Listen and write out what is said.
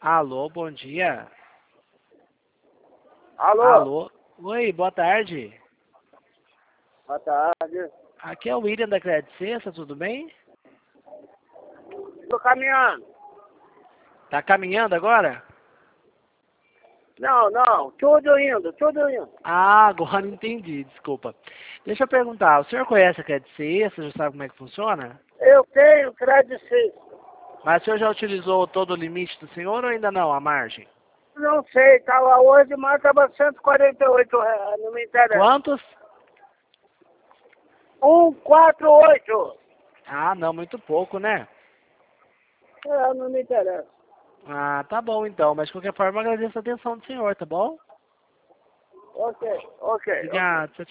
Alô, bom dia. Alô? Alô. Oi, boa tarde. Boa tarde. Aqui é o William da Crédito Cesta, tudo bem? Tô caminhando. Tá caminhando agora? Não. Tudo indo. Ah, agora entendi, desculpa. Deixa eu perguntar, o senhor conhece a Crédito Cesta, já sabe como é que funciona? Eu tenho crédito sim. Mas o senhor já utilizou todo o limite do senhor ou ainda não, a margem? Não sei, tava hoje, mas tava R$ 148. Não me interessa. Quantos? 148. Ah, não, muito pouco, né? Não me interessa. Ah, tá bom então, mas de qualquer forma eu agradeço a atenção do senhor, tá bom? Ok. Obrigado, tchau,